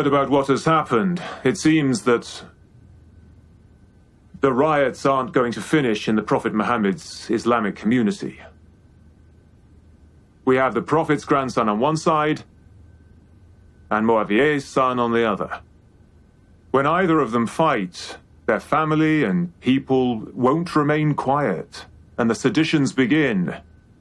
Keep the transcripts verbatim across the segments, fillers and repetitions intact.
heard about what has happened. It seems that the riots aren't going to finish in the Prophet Muhammad's Islamic community. We have the Prophet's grandson on one side and Muawiyah's son on the other. When either of them fight, their family and people won't remain quiet, and the seditions begin.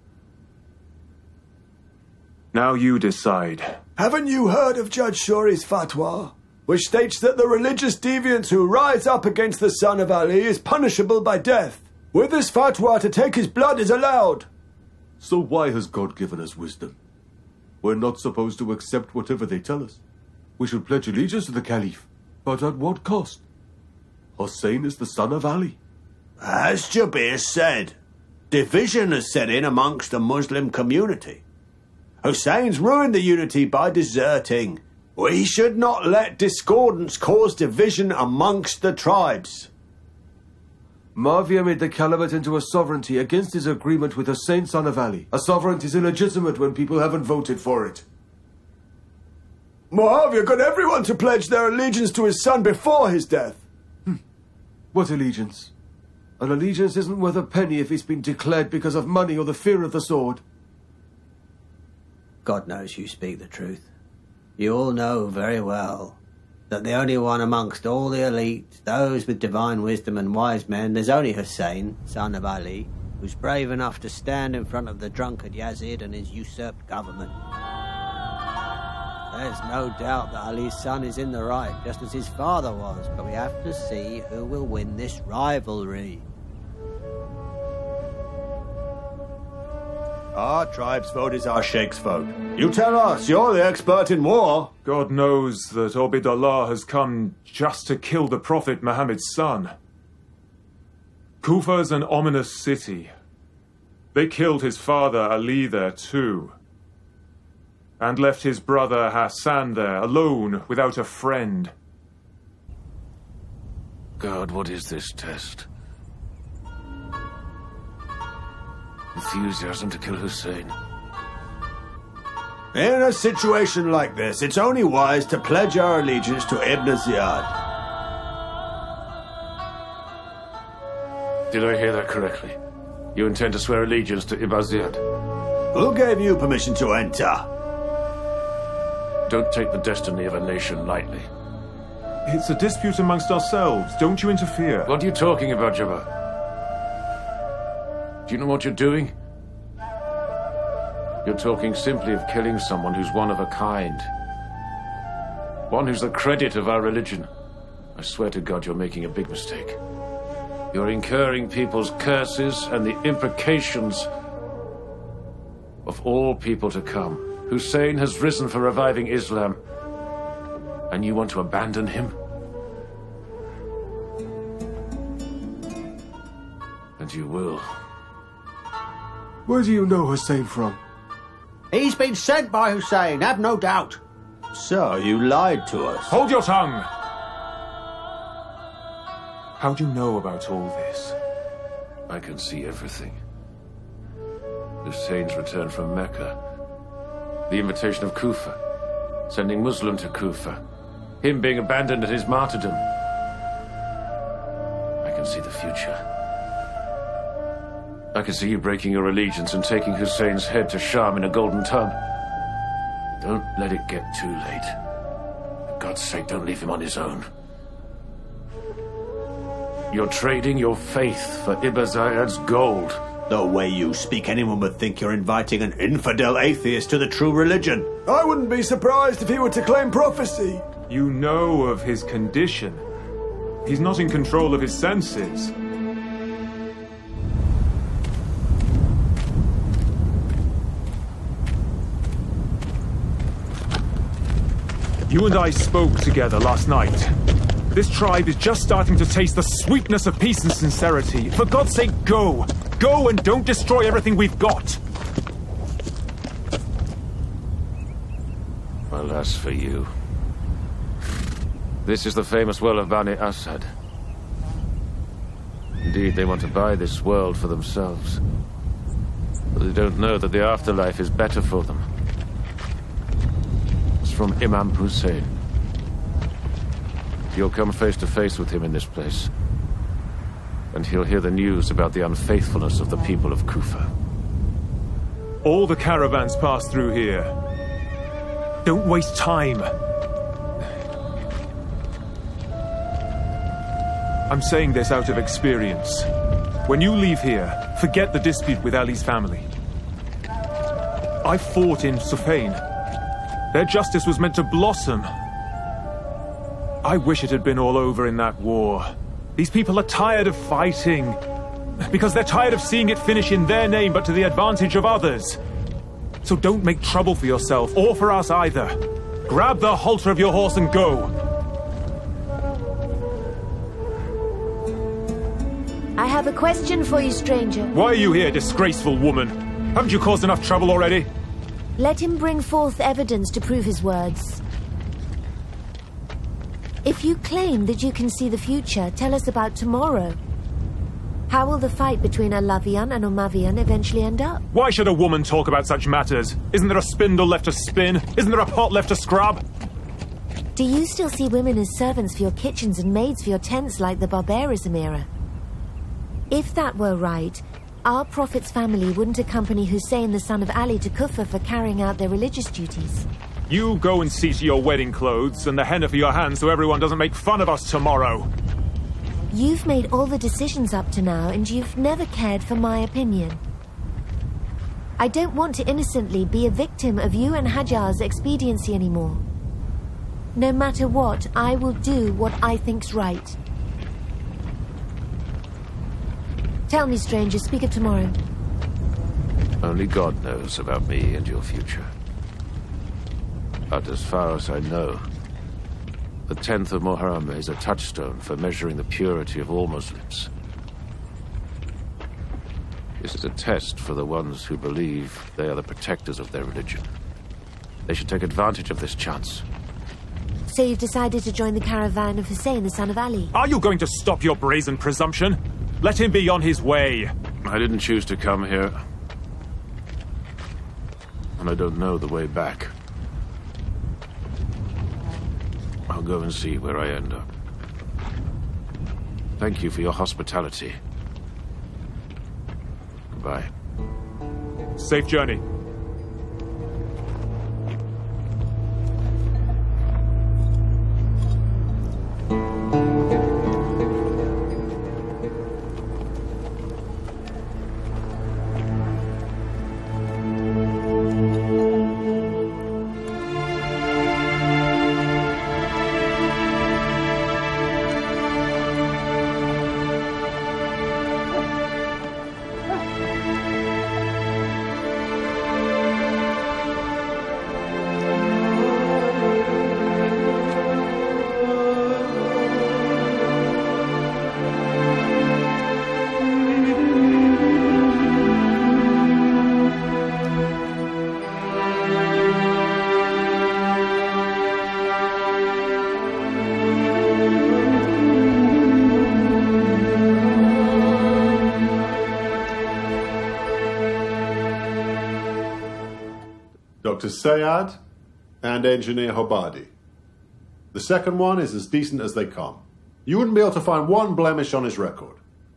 Now you decide. Haven't you heard of Judge Shuri's fatwa, which states that the religious deviant who rise up against the son of Ali is punishable by death? With this fatwa, to take his blood is allowed. So why has God given us wisdom? We're not supposed to accept whatever they tell us. We should pledge allegiance to the Caliph, but at what cost? Hussein is the son of Ali. As Jabir said, division has set in amongst the Muslim community. Hussein's ruined the unity by deserting. We should not let discordance cause division amongst the tribes. Muawiyah made the caliphate into a sovereignty against his agreement with Hussein, son of Ali. A sovereignty is illegitimate when people haven't voted for it. Muawiyah got everyone to pledge their allegiance to his son before his death. Hmm. What allegiance? An allegiance isn't worth a penny if it's been declared because of money or the fear of the sword. God knows you speak the truth. You all know very well that the only one amongst all the elite, those with divine wisdom and wise men, there's only Hussein, son of Ali, who's brave enough to stand in front of the drunkard Yazid and his usurped government. There's no doubt that Ali's son is in the right, just as his father was, but we have to see who will win this rivalry. Our tribe's vote is our sheikh's vote. You tell us, you're the expert in war. God knows that Ubaydullah has come just to kill the Prophet Muhammad's son. Kufa's an ominous city. They killed his father Ali there too, and left his brother Hassan there, alone, without a friend. God, what is this test? Enthusiasm to kill Hussein. In a situation like this, it's only wise to pledge our allegiance to Ibn Ziyad. Did I hear that correctly? You intend to swear allegiance to Ibn Ziyad? Who gave you permission to enter? Don't take the destiny of a nation lightly. It's a dispute amongst ourselves. Don't you interfere. What are you talking about, Jabbar? Do you know what you're doing? You're talking simply of killing someone who's one of a kind. One who's the credit of our religion. I swear to God you're making a big mistake. You're incurring people's curses and the imprecations of all people to come. Hussein has risen for reviving Islam, and you want to abandon him? And you will. Where do you know Hussein from? He's been sent by Hussein, have no doubt. So, you lied to us. Hold your tongue! How do you know about all this? I can see everything. Hussein's return from Mecca. The invitation of Kufa. Sending Muslim to Kufa. Him being abandoned at his martyrdom. I can see the future. I can see you breaking your allegiance and taking Hussein's head to Sham in a golden tub. Don't let it get too late. For God's sake, don't leave him on his own. You're trading your faith for Ibn Ziyad's gold. The way you speak, anyone would think you're inviting an infidel atheist to the true religion. I wouldn't be surprised if he were to claim prophecy. You know of his condition. He's not in control of his senses. You and I spoke together last night. This tribe is just starting to taste the sweetness of peace and sincerity. For God's sake, go! Go and don't destroy everything we've got! Alas for you. This is the famous well of Bani Asad. Indeed, they want to buy this world for themselves. But they don't know that the afterlife is better for them. From Imam Hussein. You'll come face to face with him in this place. And he'll hear the news about the unfaithfulness of the people of Kufa. All the caravans pass through here. Don't waste time. I'm saying this out of experience. When you leave here, forget the dispute with Ali's family. I fought in Sufain. Their justice was meant to blossom. I wish it had been all over in that war. These people are tired of fighting. Because they're tired of seeing it finish in their name, but to the advantage of others. So don't make trouble for yourself, or for us either. Grab the halter of your horse and go. I have a question for you, stranger. Why are you here, disgraceful woman? Haven't you caused enough trouble already? Let him bring forth evidence to prove his words. If you claim that you can see the future, tell us about tomorrow. How will the fight between Alavian and Omavian eventually end up? Why should a woman talk about such matters? Isn't there a spindle left to spin? Isn't there a pot left to scrub? Do you still see women as servants for your kitchens and maids for your tents like the barbarism era? If that were right, our prophet's family wouldn't accompany Hussein, the son of Ali, to Kufa for carrying out their religious duties. You go and see to your wedding clothes and the henna for your hands so everyone doesn't make fun of us tomorrow. You've made all the decisions up to now, and you've never cared for my opinion. I don't want to innocently be a victim of you and Hajar's expediency anymore. No matter what, I will do what I think's right. Tell me, stranger, speak of tomorrow. Only God knows about me and your future. But as far as I know, the tenth of Muharram is a touchstone for measuring the purity of all Muslims. This is a test for the ones who believe they are the protectors of their religion. They should take advantage of this chance. So you've decided to join the caravan of Hussein, the son of Ali? Are you going to stop your brazen presumption? Let him be on his way. I didn't choose to come here. And I don't know the way back. I'll go and see where I end up. Thank you for your hospitality. Goodbye. Safe journey. Doctor Sayad and Engineer Hobadi. The second one is as decent as they come. You wouldn't be able to find one blemish on his record.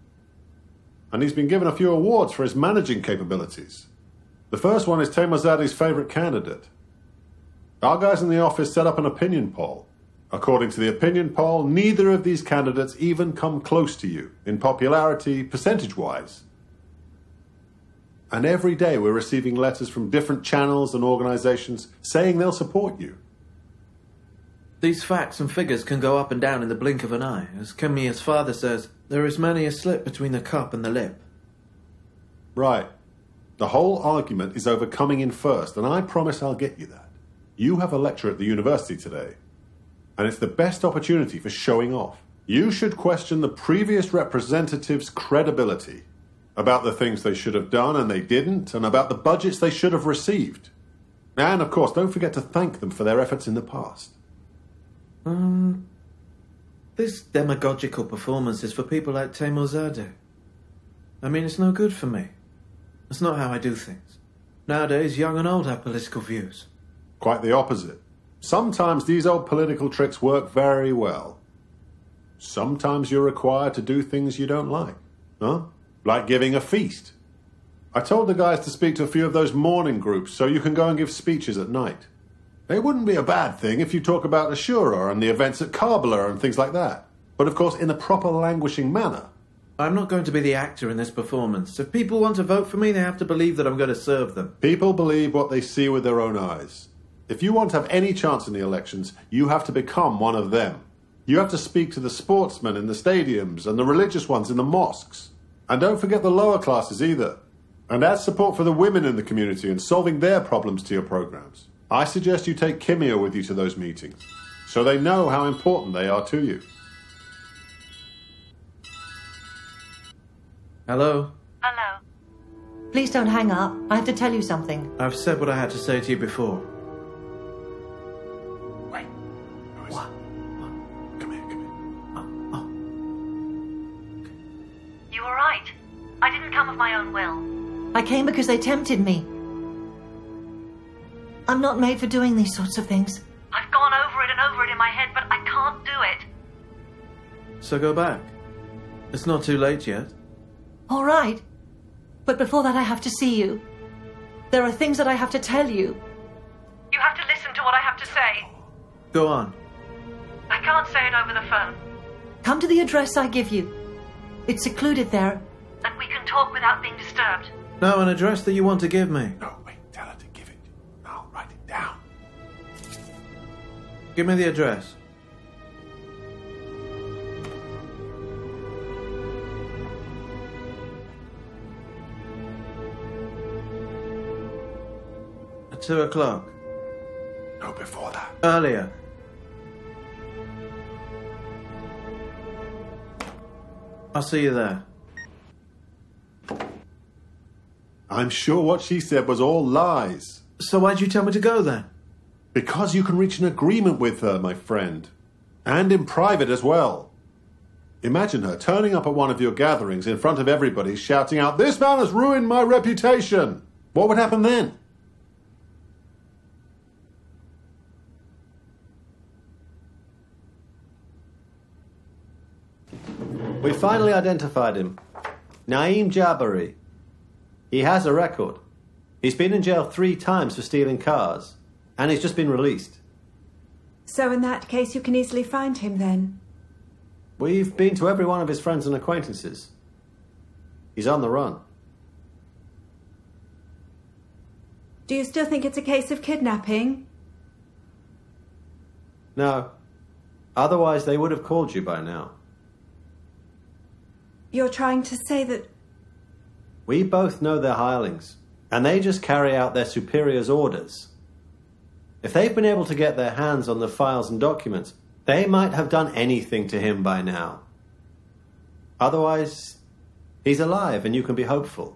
And he's been given a few awards for his managing capabilities. The first one is Teymourzade's favourite candidate. Our guys in the office set up an opinion poll. According to the opinion poll, neither of these candidates even come close to you in popularity, percentage-wise. And every day we're receiving letters from different channels and organizations saying they'll support you. These facts and figures can go up and down in the blink of an eye. As Kamia's father says, there is many a slip between the cup and the lip. Right. The whole argument is over coming in first, and I promise I'll get you that. You have a lecture at the university today, and it's the best opportunity for showing off. You should question the previous representatives' credibility about the things they should have done and they didn't, and about the budgets they should have received. And, of course, don't forget to thank them for their efforts in the past. Um, this demagogical performance is for people like Teymurzadeh. I mean, it's no good for me. It's not how I do things. Nowadays, young and old have political views. Quite the opposite. Sometimes these old political tricks work very well. Sometimes you're required to do things you don't like. Huh? Like giving a feast. I told the guys to speak to a few of those morning groups so you can go and give speeches at night. It wouldn't be a bad thing if you talk about Ashura and the events at Karbala and things like that. But of course in a proper languishing manner. I'm not going to be the actor in this performance. If people want to vote for me, they have to believe that I'm going to serve them. People believe what they see with their own eyes. If you want to have any chance in the elections, you have to become one of them. You have to speak to the sportsmen in the stadiums and the religious ones in the mosques. And don't forget the lower classes either. And add support for the women in the community and solving their problems to your programs. I suggest you take Kimia with you to those meetings, so they know how important they are to you. Hello? Hello. Please don't hang up. I have to tell you something. I've said what I had to say to you before. Wait. Who is What? it? Come here, come here. Oh, oh. You were right. I didn't come of my own will. I came because they tempted me. I'm not made for doing these sorts of things. I've gone over it and over it in my head, but I can't do it. So go back. It's not too late yet. All right. But before that, I have to see you. There are things that I have to tell you. You have to listen to what I have to say. Go on. I can't say it over the phone. Come to the address I give you. It's secluded there, and we can talk without being disturbed. No, an address that you want to give me. No, wait, tell her to give it. I'll write it down. Give me the address. At two o'clock. No, before that. Earlier. I'll see you there. I'm sure what she said was all lies. So why'd you tell me to go then? Because you can reach an agreement with her, my friend. And in private as well. Imagine her turning up at one of your gatherings in front of everybody, shouting out, "This man has ruined my reputation!" What would happen then? We finally identified him. Naeem Jabari. He has a record. He's been in jail three times for stealing cars. And he's just been released. So in that case, you can easily find him then? We've been to every one of his friends and acquaintances. He's on the run. Do you still think it's a case of kidnapping? No. Otherwise, they would have called you by now. You're trying to say that... We both know they're hirelings, and they just carry out their superiors' orders. If they've been able to get their hands on the files and documents, they might have done anything to him by now. Otherwise, he's alive and you can be hopeful.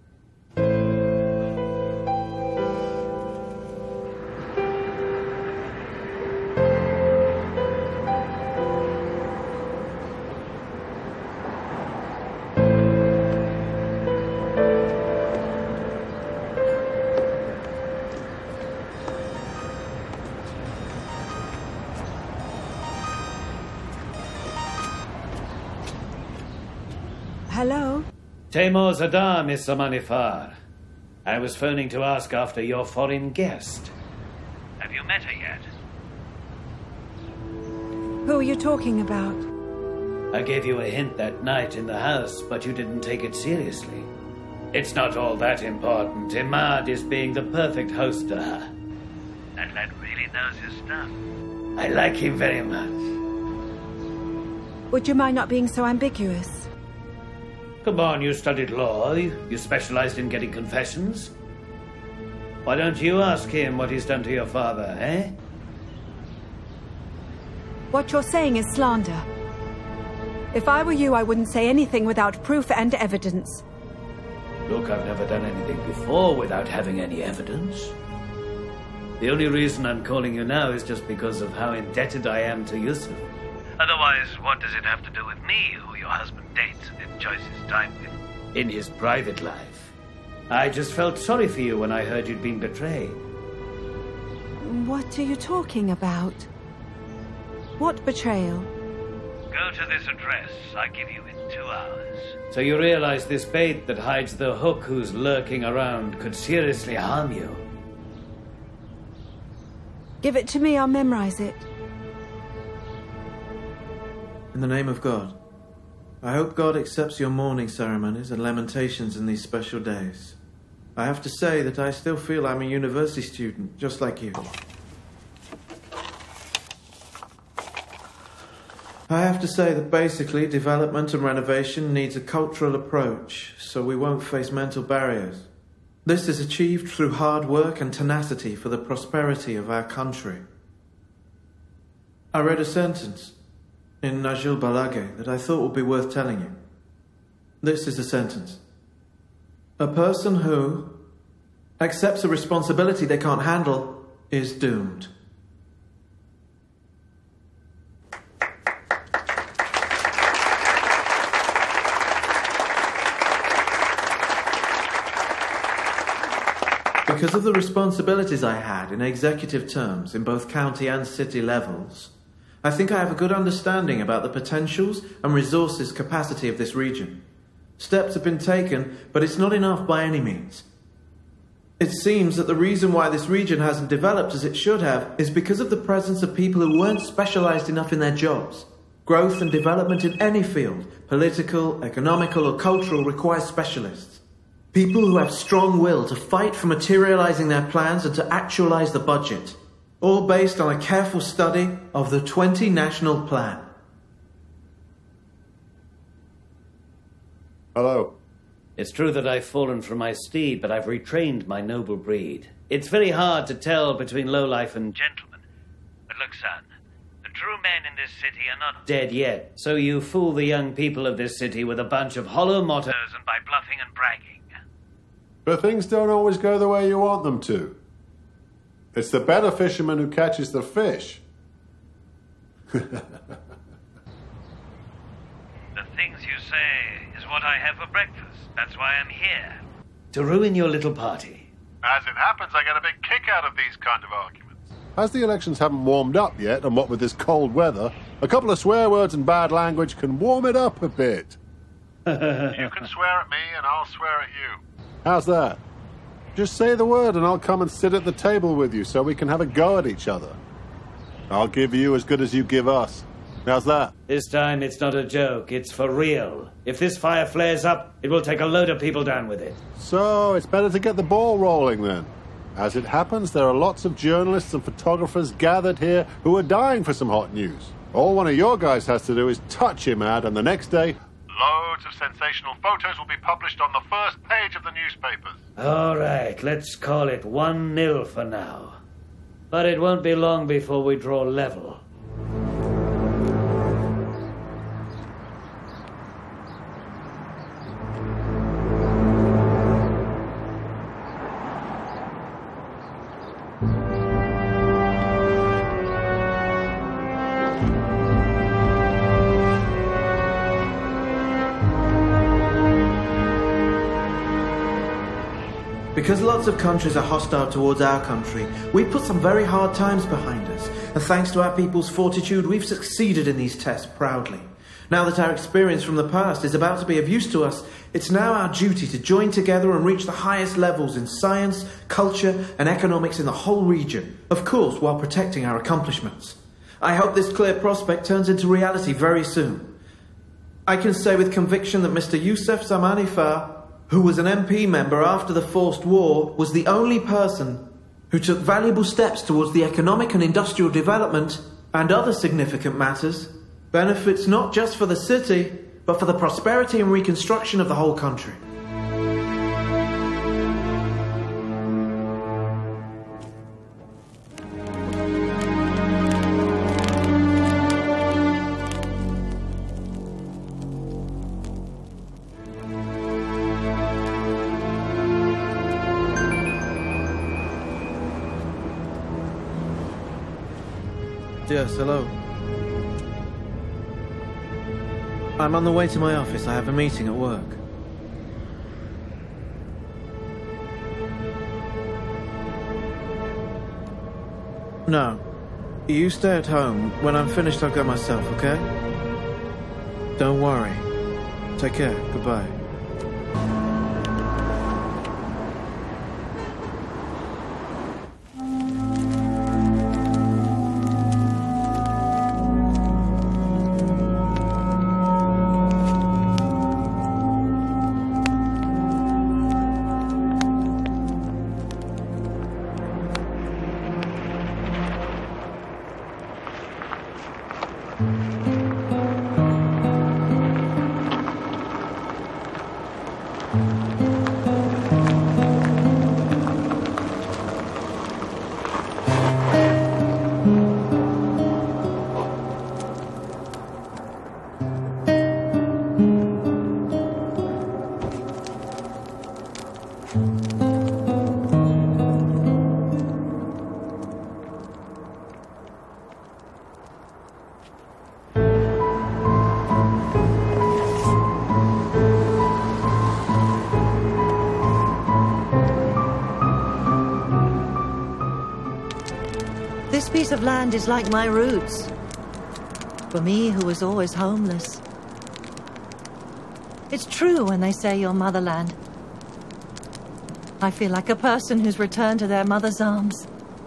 Hello? Taimur Zadar, Miss Zamanifar. I was phoning to ask after your foreign guest. Have you met her yet? Who are you talking about? I gave you a hint that night in the house, but you didn't take it seriously. It's not all that important. Imad is being the perfect host to her. That lad really knows his stuff. I like him very much. Would you mind not being so ambiguous? Come on, you studied law. You, you specialized in getting confessions. Why don't you ask him what he's done to your father, eh? What you're saying is slander. If I were you, I wouldn't say anything without proof and evidence. Look, I've never done anything before without having any evidence. The only reason I'm calling you now is just because of how indebted I am to Yusuf. Otherwise, what does it have to do with me, who your husband dates and enjoys his time with in his private life? I just felt sorry for you when I heard you'd been betrayed. What are you talking about? What betrayal? Go to this address. I give you in two hours. So you realize this bait that hides the hook who's lurking around could seriously harm you. Give it to me, I'll memorize it. In the name of God, I hope God accepts your mourning ceremonies and lamentations in these special days. I have to say that I still feel I'm a university student, just like you. I have to say that basically development and renovation needs a cultural approach, so we won't face mental barriers. This is achieved through hard work and tenacity for the prosperity of our country. I read a sentence in Najil Balaghe that I thought would be worth telling you. This is the sentence. A person who accepts a responsibility they can't handle is doomed. Because of the responsibilities I had in executive terms in both county and city levels, I think I have a good understanding about the potentials and resources capacity of this region. Steps have been taken, but it's not enough by any means. It seems that the reason why this region hasn't developed as it should have is because of the presence of people who weren't specialized enough in their jobs. Growth and development in any field, political, economical, or cultural, requires specialists. People who have strong will to fight for materializing their plans and to actualize the budget, all based on a careful study of the twenty National Plan. Hello. It's true that I've fallen from my steed, but I've retrained my noble breed. It's very hard to tell between lowlife and gentleman. But look, son, the true men in this city are not dead yet, so you fool the young people of this city with a bunch of hollow mottos and by bluffing and bragging. But things don't always go the way you want them to. It's the better fisherman who catches the fish. The things you say is what I have for breakfast. That's why I'm here. To ruin your little party. As it happens, I get a big kick out of these kind of arguments. As the elections haven't warmed up yet, and what with this cold weather, a couple of swear words and bad language can warm it up a bit. You can swear at me, and I'll swear at you. How's that? Just say the word, and I'll come and sit at the table with you so we can have a go at each other. I'll give you as good as you give us. How's that? This time it's not a joke, it's for real. If this fire flares up, it will take a load of people down with it. So, it's better to get the ball rolling then. As it happens, there are lots of journalists and photographers gathered here who are dying for some hot news. All one of your guys has to do is touch him, ad, and the next day, loads of sensational photos will be published on the first page of the newspapers. All right, let's call it one nil for now. But it won't be long before we draw level. Because lots of countries are hostile towards our country, we put some very hard times behind us, and thanks to our people's fortitude, we've succeeded in these tests proudly. Now that our experience from the past is about to be of use to us, it's now our duty to join together and reach the highest levels in science, culture, and economics in the whole region, of course, while protecting our accomplishments. I hope this clear prospect turns into reality very soon. I can say with conviction that Mister Yousef Zamanifar, who was an M P member after the forced war, was the only person who took valuable steps towards the economic and industrial development and other significant matters, benefits not just for the city, but for the prosperity and reconstruction of the whole country. Yes, hello. I'm on the way to my office. I have a meeting at work. No. You stay at home. When I'm finished, I'll go myself, okay? Don't worry. Take care. Goodbye. This piece of land is like my roots. For me, who was always homeless. It's true when they say your motherland. I feel like a person who's returned to their mother's arms.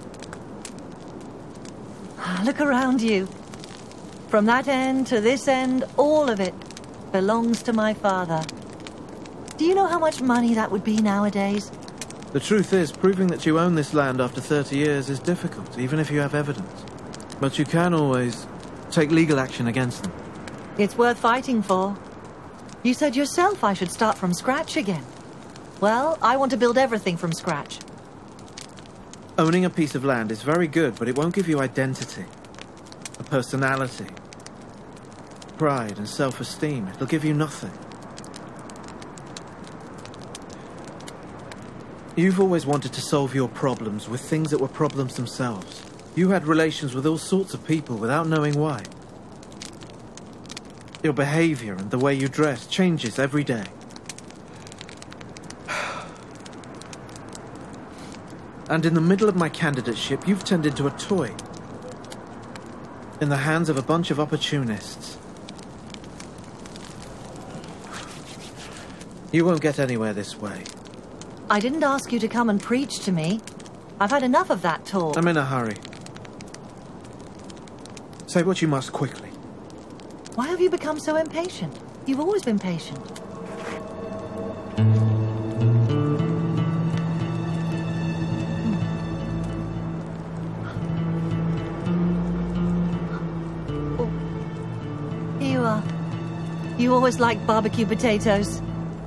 Look around you. From that end to this end, all of it belongs to my father. Do you know how much money that would be nowadays? The truth is, proving that you own this land after thirty years is difficult, even if you have evidence. But you can always take legal action against them. It's worth fighting for. You said yourself I should start from scratch again. Well, I want to build everything from scratch. Owning a piece of land is very good, but it won't give you identity, a personality, pride and self-esteem. It'll give you nothing. You've always wanted to solve your problems with things that were problems themselves. You had relations with all sorts of people without knowing why. Your behavior and the way you dress changes every day. And in the middle of my candidateship, you've turned into a toy. In the hands of a bunch of opportunists. You won't get anywhere this way. I didn't ask you to come and preach to me. I've had enough of that talk. I'm in a hurry. Say what you must quickly. Why have you become so impatient? You've always been patient. Oh. Here you are. You always liked barbecue potatoes.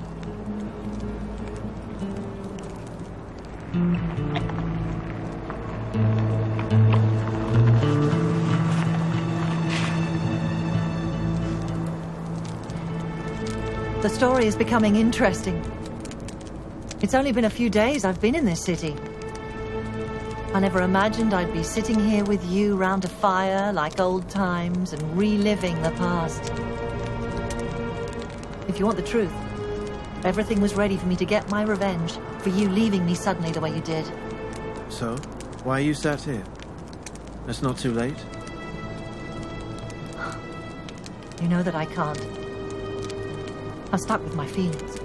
The story is becoming interesting. It's only been a few days I've been in this city. I never imagined I'd be sitting here with you round a fire like old times and reliving the past. If you want the truth, everything was ready for me to get my revenge for you leaving me suddenly the way you did. So, why are you sat here? It's not too late? You know that I can't. I'm stuck with my feelings.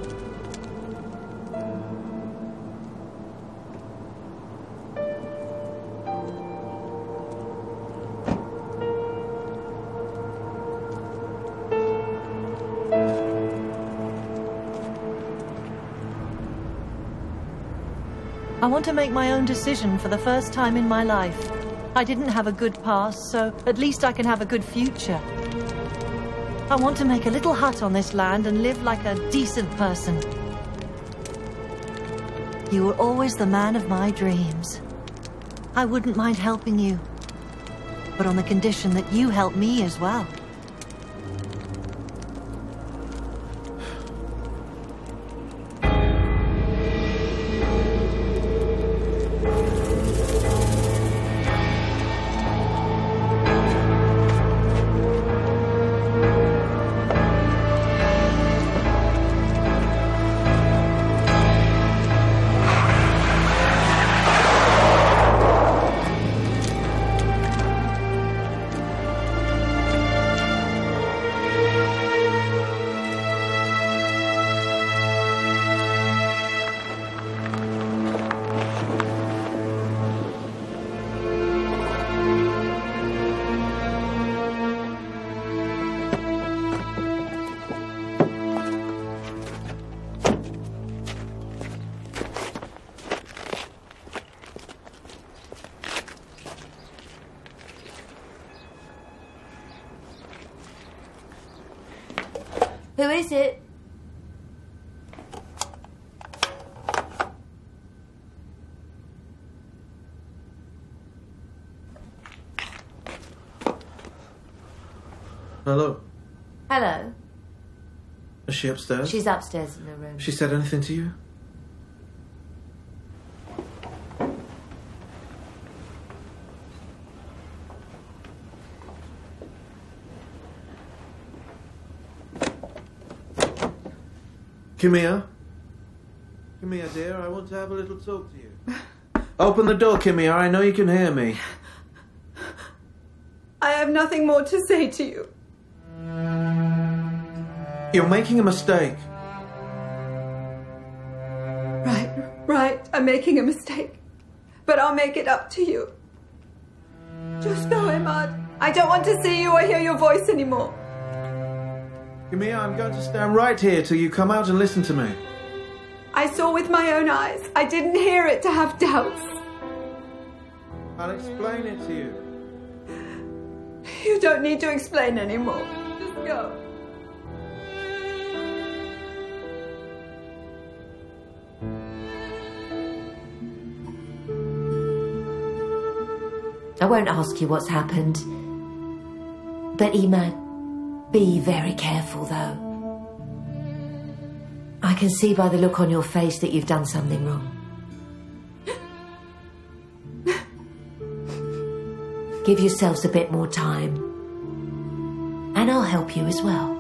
I want to make my own decision for the first time in my life. I didn't have a good past, so at least I can have a good future. I want to make a little hut on this land and live like a decent person. You were always the man of my dreams. I wouldn't mind helping you, but on the condition that you help me as well. Who is it? Hello. Hello. Is she upstairs? She's upstairs in her room. She said anything to you? Kimia? Kimia, dear, I want to have a little talk to you. Open the door, Kimia. I know you can hear me. I have nothing more to say to you. You're making a mistake. Right, right. I'm making a mistake. But I'll make it up to you. Just go, Ahmad. I don't want to see you or hear your voice anymore. Kimia, I'm going to stand right here till you come out and listen to me. I saw with my own eyes. I didn't hear it to have doubts. I'll explain it to you. You don't need to explain anymore. Just go. I won't ask you what's happened. But Ahmad, be very careful though. I can see by the look on your face that you've done something wrong. Give yourselves a bit more time. And I'll help you as well.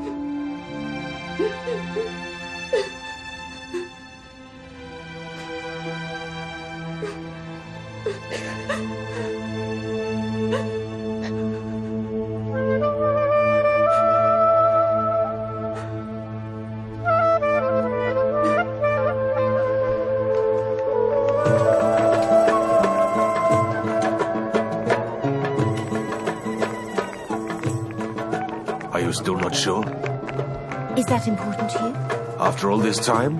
Are you still not sure? Is that important to you? After all this time?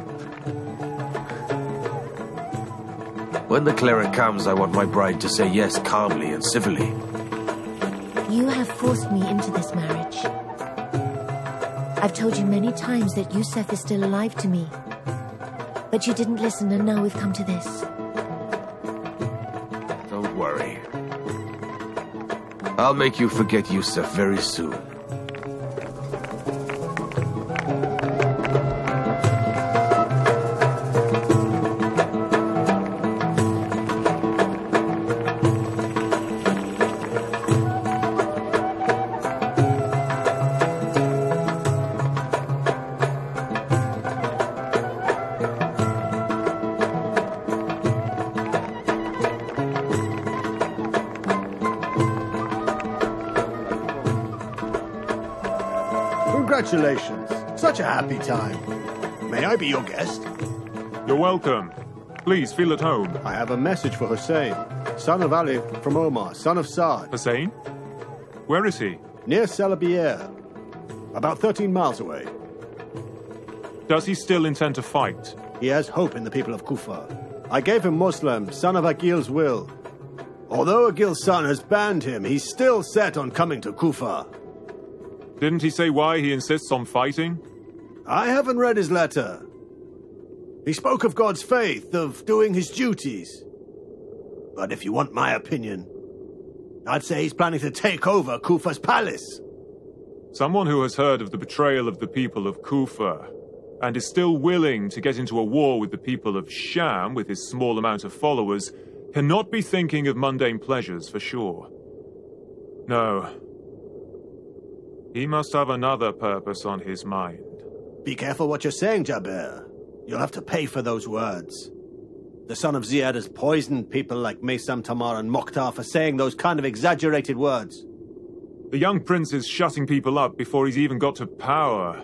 When the cleric comes, I want my bride to say yes calmly and civilly. You have forced me into this marriage. I've told you many times that Yusuf is still alive to me. But you didn't listen, and now we've come to this. Don't worry. I'll make you forget Yusuf very soon. Congratulations. Such a happy time. May I be your guest? You're welcome. Please feel at home. I have a message for Hussein, son of Ali from Omar, son of Saad. Hussein? Where is he? Near Salabier. About thirteen miles away. Does he still intend to fight? He has hope in the people of Kufa. I gave him Muslim, son of Aqil's will. Although Aqil's son has banned him, he's still set on coming to Kufa. Didn't he say why he insists on fighting? I haven't read his letter. He spoke of God's faith, of doing his duties. But if you want my opinion, I'd say he's planning to take over Kufa's palace. Someone who has heard of the betrayal of the people of Kufa and is still willing to get into a war with the people of Sham with his small amount of followers cannot be thinking of mundane pleasures for sure. No. He must have another purpose on his mind. Be careful what you're saying, Jabir. You'll have to pay for those words. The son of Ziyad has poisoned people like Maysam Tamar and Mokhtar for saying those kind of exaggerated words. The young prince is shutting people up before he's even got to power.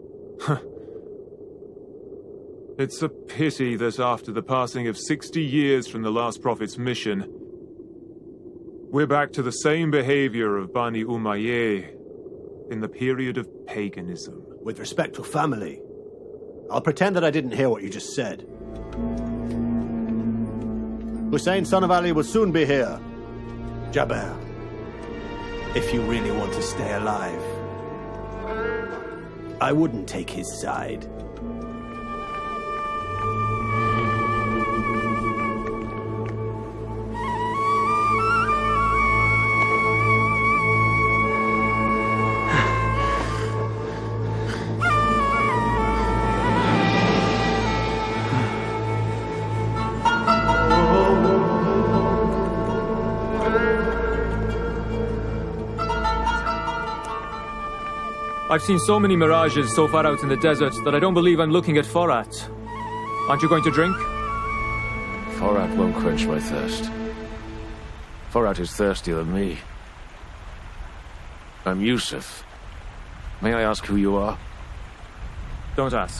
It's a pity that after the passing of sixty years from the last prophet's mission, we're back to the same behavior of Bani Umayyah in the period of paganism. With respect to family, I'll pretend that I didn't hear what you just said. Hussein, son of Ali, will soon be here. Jabir, if you really want to stay alive, I wouldn't take his side. I've seen so many mirages so far out in the desert that I don't believe I'm looking at Forat. Aren't you going to drink? Forat won't quench my thirst. Forat is thirstier than me. I'm Yusuf. May I ask who you are? Don't ask.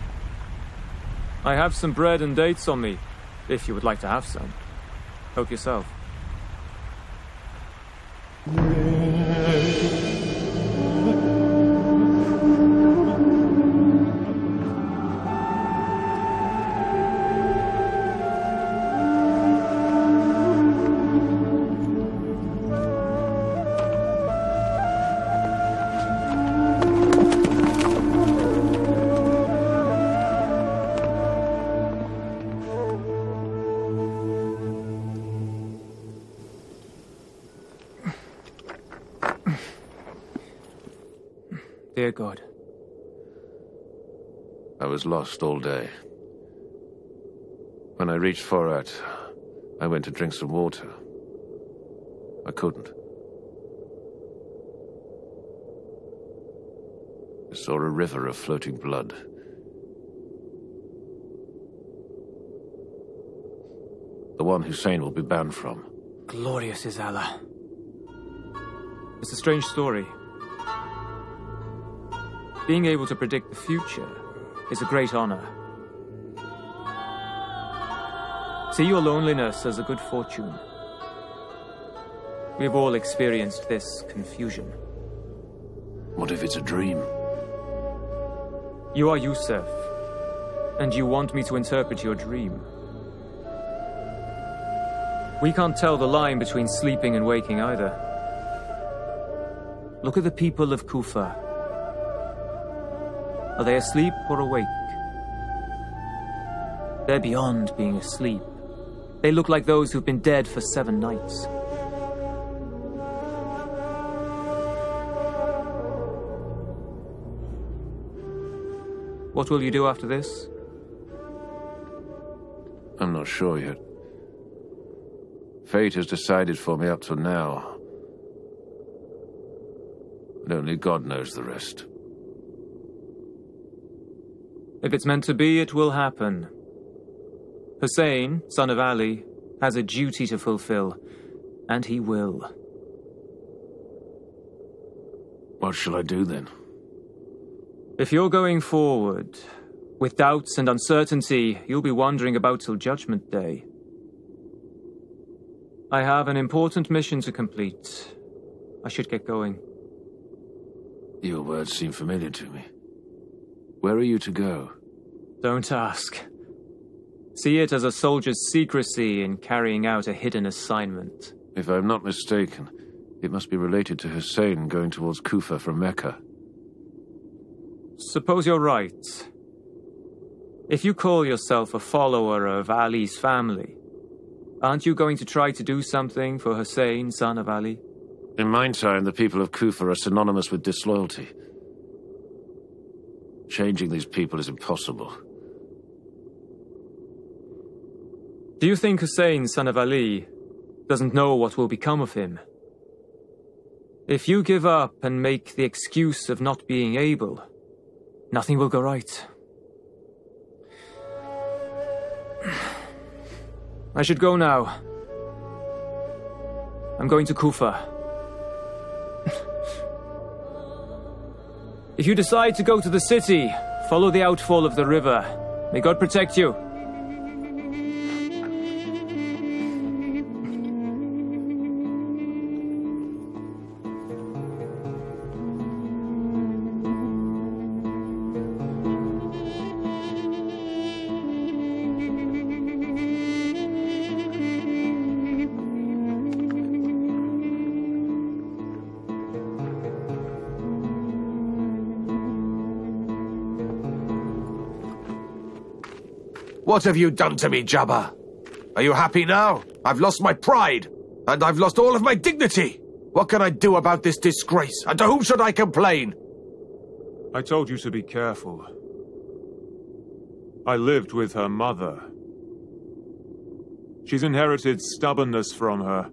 I have some bread and dates on me, if you would like to have some. Help yourself. Dear God. I was lost all day. When I reached Forat, I went to drink some water. I couldn't. I saw a river of floating blood. The one Hussein will be banned from. Glorious is Allah. It's a strange story. Being able to predict the future is a great honor. See your loneliness as a good fortune. We've all experienced this confusion. What if it's a dream? You are Yusuf, and you want me to interpret your dream. We can't tell the line between sleeping and waking either. Look at the people of Kufa. Are they asleep or awake? They're beyond being asleep. They look like those who've been dead for seven nights. What will you do after this? I'm not sure yet. Fate has decided for me up to now. And only God knows the rest. If it's meant to be, it will happen. Hussein, son of Ali, has a duty to fulfill, and he will. What shall I do then? If you're going forward, with doubts and uncertainty, you'll be wandering about till Judgment Day. I have an important mission to complete. I should get going. Your words seem familiar to me. Where are you to go? Don't ask. See it as a soldier's secrecy in carrying out a hidden assignment. If I'm not mistaken, it must be related to Hussein going towards Kufa from Mecca. Suppose you're right. If you call yourself a follower of Ali's family, aren't you going to try to do something for Hussein, son of Ali? In my time, the people of Kufa are synonymous with disloyalty. Changing these people is impossible. Do you think Hussein, son of Ali, doesn't know what will become of him? If you give up and make the excuse of not being able, nothing will go right. I should go now. I'm going to Kufa. If you decide to go to the city, follow the outfall of the river. May God protect you. What have you done to me, Jabba? Are you happy now? I've lost my pride, and I've lost all of my dignity. What can I do about this disgrace, and to whom should I complain? I told you to be careful. I lived with her mother. She's inherited stubbornness from her.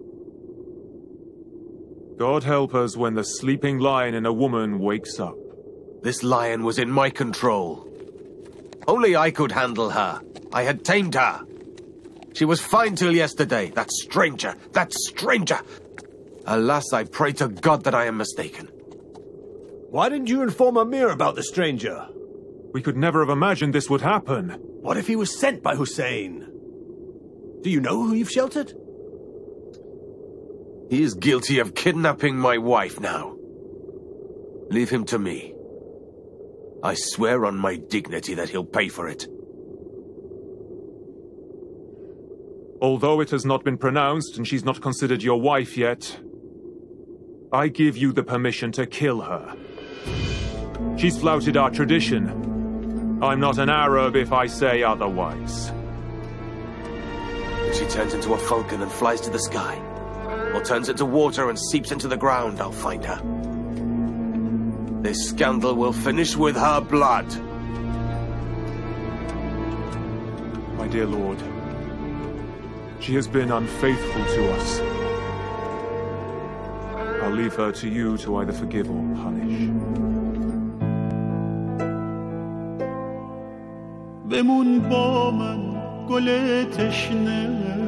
God help us when the sleeping lion in a woman wakes up. This lion was in my control. Only I could handle her. I had tamed her. She was fine till yesterday. That stranger, that stranger. Alas, I pray to God that I am mistaken. Why didn't you inform Amir about the stranger? We could never have imagined this would happen. What if he was sent by Hussein? Do you know who you've sheltered? He is guilty of kidnapping my wife now. Leave him to me. I swear on my dignity that he'll pay for it. Although it has not been pronounced and she's not considered your wife yet, I give you the permission to kill her. She's flouted our tradition. I'm not an Arab if I say otherwise. If she turns into a falcon and flies to the sky, or turns into water and seeps into the ground, I'll find her. This scandal will finish with her blood. My dear lord, she has been unfaithful to us. I'll leave her to you to either forgive or punish. بمون با من گل تشنه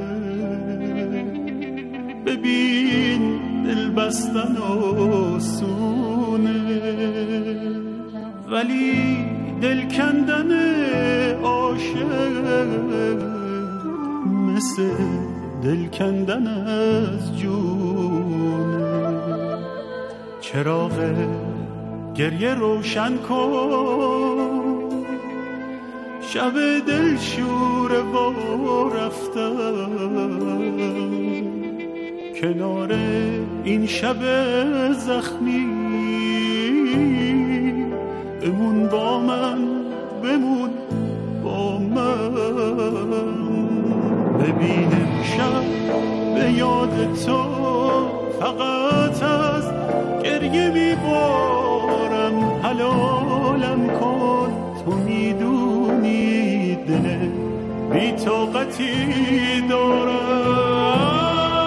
ببین دل بستن آسونه ولی دل کندن عاشق مثل دل کندن از جونه چراغ گریه روشن کن شب دل شور و رفتن کنار این شب زخمی بمون با من بمون با من ببین امشب به یاد تو فقط از گریه میبارم حلالم کن تو میدونی دل بی طاقتی دارم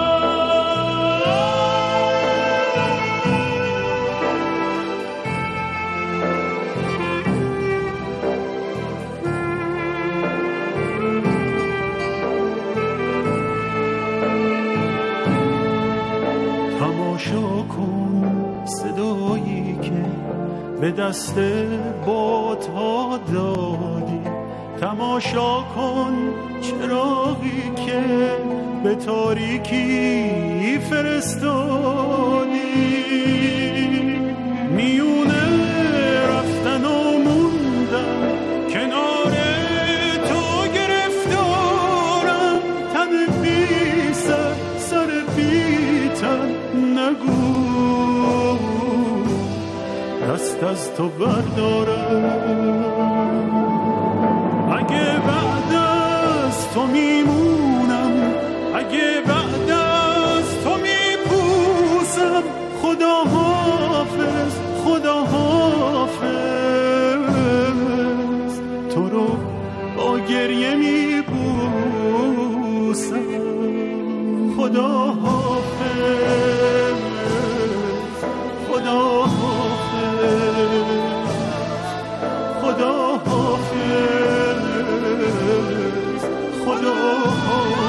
تماشا کن صدایی که به دست بادها دادی تماشا کن چراغی که به تاریکی فرستادی میونه رفتن و موندم کنار تو گرفتارم تن بی سر سر بی تن نگو دست از تو بردارم اگه بعد از تو میمونم اگه بعد از تو میپوسم خدا حافظ خدا حافظ تو رو با گریه میبوسم خدا حافظ خدا حافظ خدا حافظ خدا